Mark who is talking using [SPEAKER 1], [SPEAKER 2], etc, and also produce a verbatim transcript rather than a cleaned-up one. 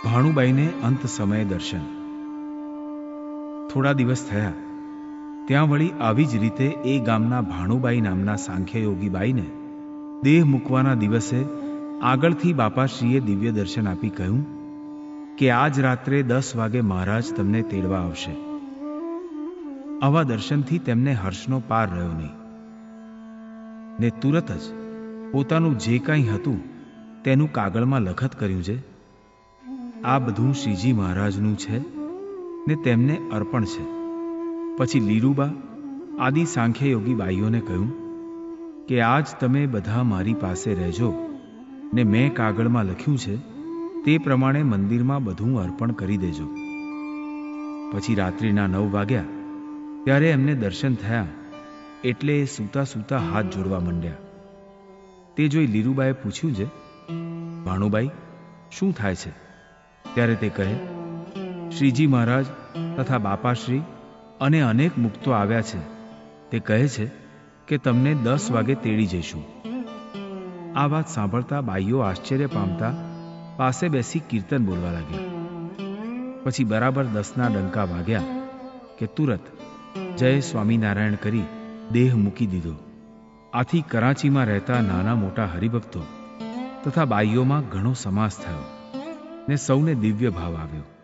[SPEAKER 1] ભાણુબાઈને અંત સમયે દર્શન. થોડા દિવસ થયા ત્યાં વળી આવી જ રીતે એ ગામના ભાણુબાઈ નામના સાંખ્યયોગી બાઈને દેહ મૂકવાના દિવસે આગળથી બાપાશ્રીએ દિવ્ય દર્શન આપી કહ્યું કે આજ રાત્રે દસ વાગે મહારાજ તમને તેડવા આવશે. આવા દર્શનથી તેમને હર્ષનો પાર રહ્યો નહીં ને તુરત જ પોતાનું જે કંઈ હતું તેનું કાગળમાં લખત કર્યું છે. આ બધું શ્રીજી મહારાજનું છે ને તેમને અર્પણ છે. પછી લીરુબા આદિ સાંખ્યયોગી બાઈઓને કહ્યું કે આજ તમે બધા મારી પાસે રહેજો ને મેં કાગળમાં લખ્યું છે તે પ્રમાણે મંદિરમાં બધું અર્પણ કરી દેજો. પછી રાત્રિના નવ વાગ્યા ત્યારે એમને દર્શન થયા એટલે એ સૂતા સૂતા હાથ જોડવા માંડ્યા. તે જોઈ લીરુબાએ પૂછ્યું છે, ભાણુબાઈ શું થાય છે? ત્યારે તે કહે, શ્રીજી મહારાજ તથા બાપાશ્રી અને અનેક મુક્તો આવ્યા છે. તે કહે છે કે તમને દસ વાગે તેડી જઈશું. આ વાત સાંભળતા બાઈઓ આશ્ચર્ય પામતા પાસે બેસી કીર્તન બોલવા લાગ્યા. પછી બરાબર દસના ડંકા વાગ્યા કે તુરત જય સ્વામિનારાયણ કરી દેહ મૂકી દીધો. આથી કરાચીમાં રહેતા નાના મોટા હરિભક્તો તથા બાઈઓમાં ઘણો સમાસ થયો ને સૌને દિવ્ય ભાવ આવ્યો.